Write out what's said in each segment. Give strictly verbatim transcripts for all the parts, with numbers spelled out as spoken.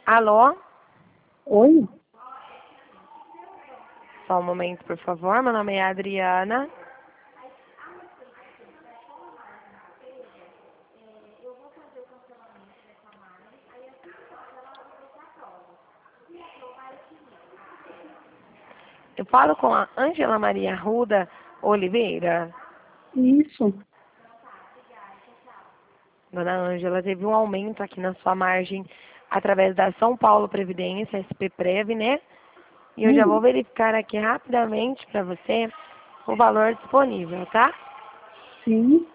Alô? Oi? Só um momento, por favor. Meu nome é Adriana. Eu falo com a Ângela Maria Arruda Oliveira. Isso. Dona Ângela, teve um aumento aqui na sua margem através da São Paulo Previdência, S P Prev, né? E eu já vou Hum, verificar aqui rapidamente para você o valor disponível, tá? sim.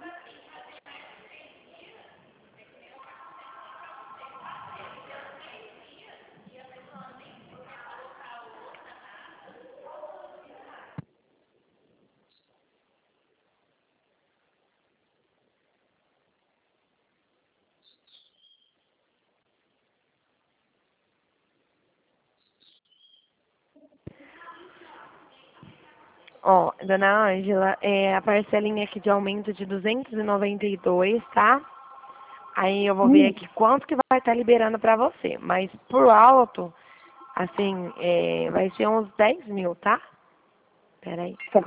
Ó, dona Ângela, é a parcelinha aqui de aumento de duzentos e noventa e dois, tá? Aí eu vou ver Hum, aqui quanto que vai estar liberando para você. Mas por alto, assim, é, vai ser uns dez mil, tá? Peraí. tá.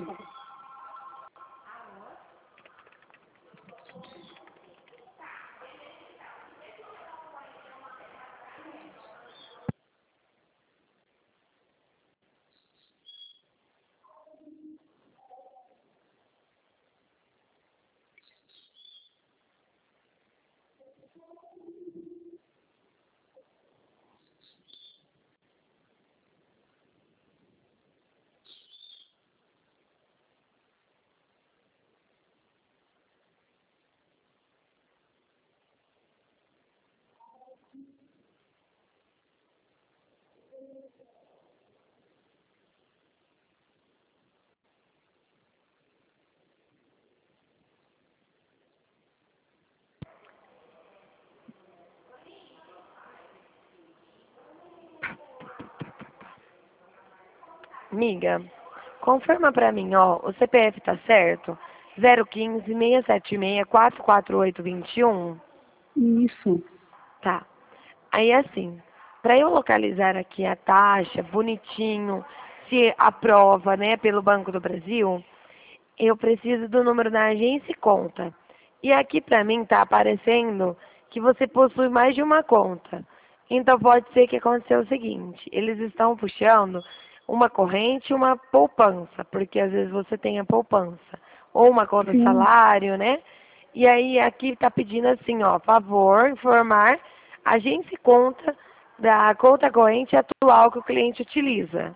Miga, confirma pra mim, ó, o C P F tá certo? zero um cinco, seis sete seis, quatro quatro oito dois um. Isso. Tá. Aí assim, para eu localizar aqui a taxa bonitinho, se aprova, né, pelo Banco do Brasil, eu preciso do número da agência e conta. E aqui para mim tá aparecendo que você possui mais de uma conta. Então pode ser que aconteceu o seguinte, eles estão puxando uma corrente e uma poupança, porque às vezes você tem a poupança, ou uma conta Sim. salário, né? E aí aqui está pedindo assim, ó, favor, informar agência e conta da conta corrente atual que o cliente utiliza.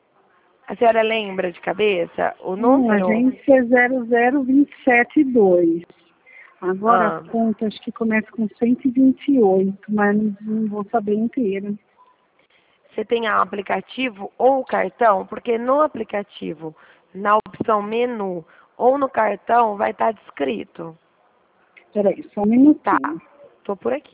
A senhora lembra de cabeça o Hum, número? agência zero zero dois sete dois. Agora Ah, a conta acho que começa com cento e vinte e oito, mas não não vou saber inteira. você tem o aplicativo ou o cartão? Porque no aplicativo, na opção menu ou no cartão, vai estar descrito. Peraí, só um Tá, minutinho. tô por aqui.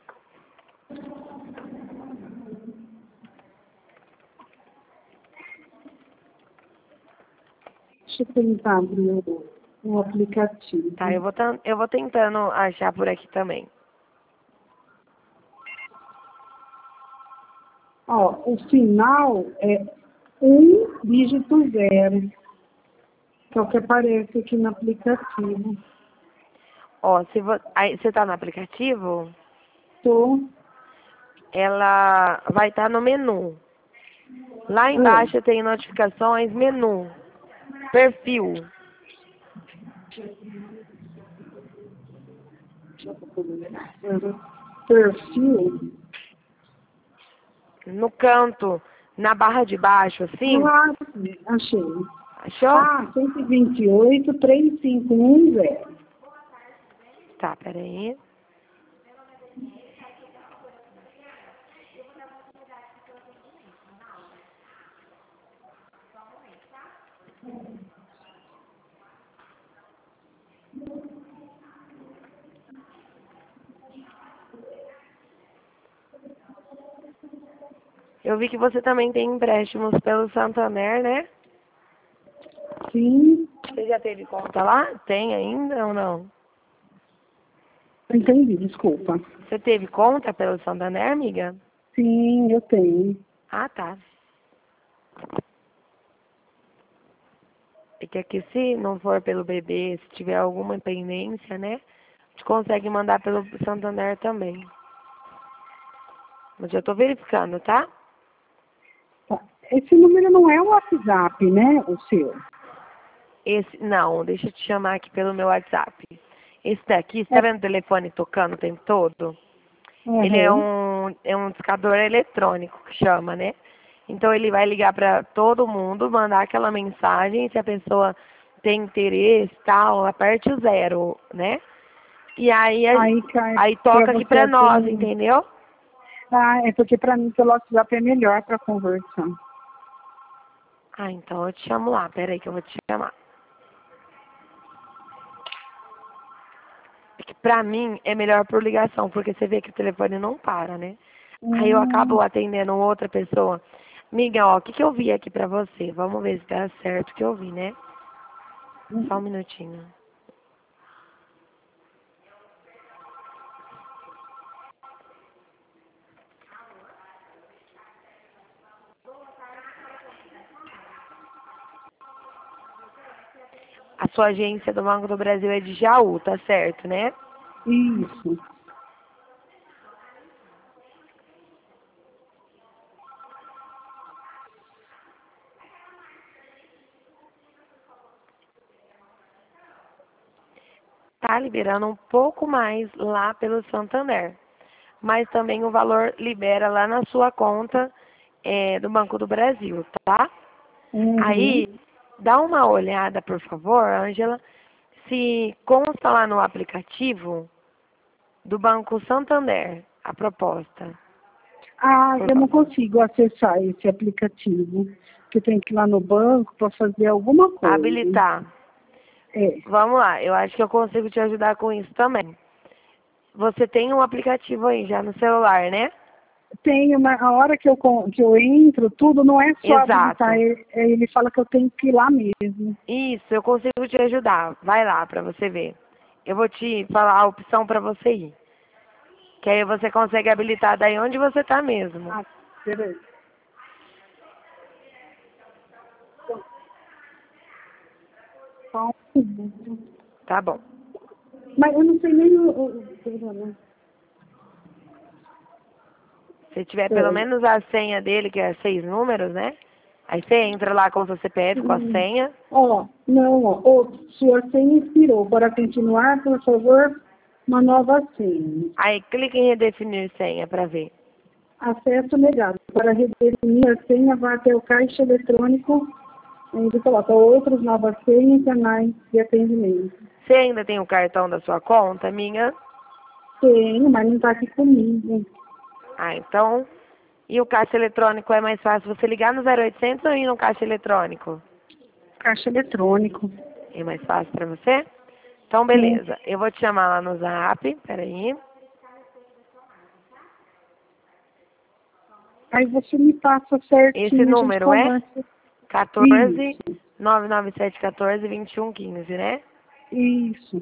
Deixa eu tentar abrir o, o Tá, eu aplicativo. vou, tan- eu vou tentando achar por aqui também. Ó, o final é um dígito zero, que é o que aparece aqui no aplicativo. Ó, se vo... aí, você tá no aplicativo, Tô. ela vai estar no menu. Lá Ah, embaixo tem notificações, menu, perfil. perfil. No canto, na barra de baixo, assim, Ah, sim, achei. achou? Ah, cento e vinte e oito, trezentos e cinquenta e um. Tá, peraí. Eu vi que você também tem empréstimos pelo Santander, né? Sim, Você já teve conta lá? Tem ainda ou não? entendi, desculpa. Você teve conta pelo Santander, amiga? Sim, eu tenho. Ah, tá. É que aqui, se não for pelo bebê, se tiver alguma pendência, né? A gente consegue mandar pelo Santander também. Mas eu tô verificando, tá? Tá. Esse número não é o WhatsApp, né? O seu. Esse, não, deixa eu te chamar aqui pelo meu WhatsApp. Esse daqui, você tá É. vendo o telefone tocando o tempo todo? Ele é Uhum. um, é um discador eletrônico que chama, né? Então ele vai ligar para todo mundo, mandar aquela mensagem, se a pessoa tem interesse, tal, aperte o zero, né? E aí, a- Aí cai aí para toca aqui você pra nós, atender. entendeu? Ah, é porque para mim pelo WhatsApp é melhor para conversar. Ah, então eu te chamo lá, peraí que eu vou te chamar. É que pra mim é melhor por ligação, porque você vê que o telefone não para, né? Aí eu acabo Hum, atendendo outra pessoa. Amiga, ó, o que, que eu vi aqui pra você? Vamos ver se dá certo o que eu vi, né? Só um minutinho. A sua agência do Banco do Brasil é de Jaú, tá certo, né? isso. Tá liberando um pouco mais lá pelo Santander. Mas também o valor libera lá na sua conta é, do Banco do Brasil, tá? Uhum. Aí, dá uma olhada, por favor, Ângela, se consta lá no aplicativo do Banco Santander a proposta, Ah, por eu não favor. consigo acessar esse aplicativo. Que eu tenho que ir lá no banco para fazer alguma coisa. Habilitar. É. Vamos lá, eu acho que eu consigo te ajudar com isso também. Você tem um aplicativo aí já no celular, né? Tem uma, a hora que eu, con- que eu entro, tudo não é só habilitar. Exato. Ele, ele fala que eu tenho que ir lá mesmo. Isso, eu consigo te ajudar. Vai lá para você ver. Eu vou te falar a opção para você ir. Que aí você consegue habilitar daí onde você está mesmo. Ah, peraí. Só um segundo. Tá bom. Mas eu não sei nem o. o- o- pera, Se tiver pelo pera. menos a senha dele, que é seis números, né? Aí você entra lá com o seu C P F, com a Hum. senha. Ó, não, ó. Ô, sua senha expirou. Para continuar, por favor, uma nova senha. Aí clica em redefinir senha para ver. Acesso negado. Para redefinir a senha, vá até o caixa eletrônico. Ainda coloca outros novas senhas e canais de atendimento. Você ainda tem o cartão da sua conta, minha? Tenho, mas não está aqui comigo. Ah, então. E o caixa eletrônico é mais fácil você ligar no zero oitocentos ou ir no caixa eletrônico? Caixa eletrônico. É mais fácil para você? Então, Sim. beleza. Eu vou te chamar lá no Zap. Peraí. Aí você me passa Esse certinho, a gente número é conversa. quatorze, Isso, nove nove sete um quatro, vinte e um quinze, né? isso.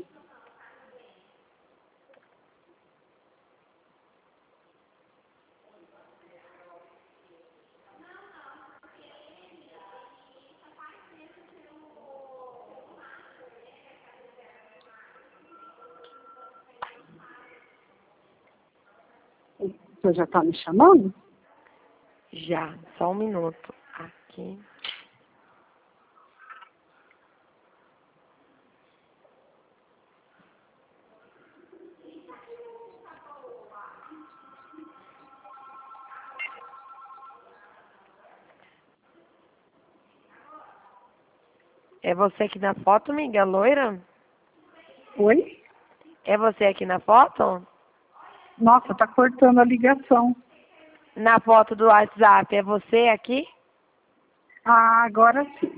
Você já está me chamando? Já. Só um minuto. Aqui. É você aqui na foto, amiga? Loira? Oi? É você aqui na foto? Nossa, tá cortando a ligação. Na foto do WhatsApp, é você aqui? Ah, agora sim.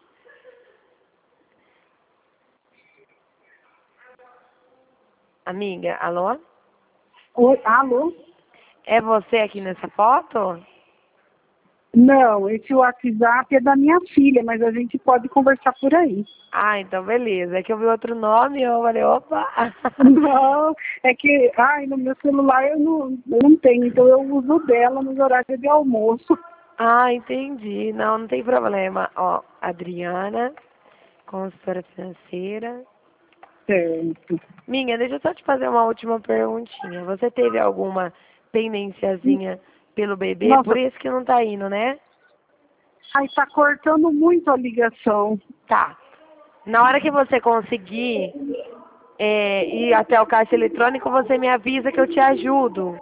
Amiga, alô? Oi, alô? É você aqui nessa foto? Não, esse WhatsApp é da minha filha, mas a gente pode conversar por aí. Ah, então beleza. É que eu vi outro nome e eu falei, opa! Não, é que, ai, no meu celular eu não, eu não tenho, então eu uso dela nos horários de almoço. Ah, entendi. Não, não tem problema. Ó, Adriana, consultora financeira. Certo. Minha, deixa eu só te fazer uma última perguntinha. Você teve alguma pendênciazinha pelo bebê? Por Nossa, isso que não tá indo, né? ai, tá cortando muito a ligação. Tá. Na hora que você conseguir é, ir até o caixa eletrônico, você me avisa que eu te ajudo.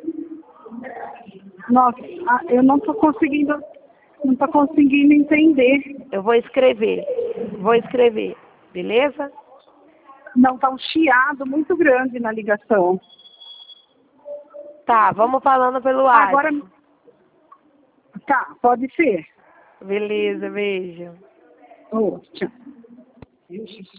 Nossa, ah, eu não tô conseguindo, não tô conseguindo entender. Eu vou escrever. Vou escrever. Beleza? Não, tá um chiado muito grande na ligação. Tá, vamos falando pelo Agora, WhatsApp. tá, pode ser. Beleza, beijo. Oh, tchau.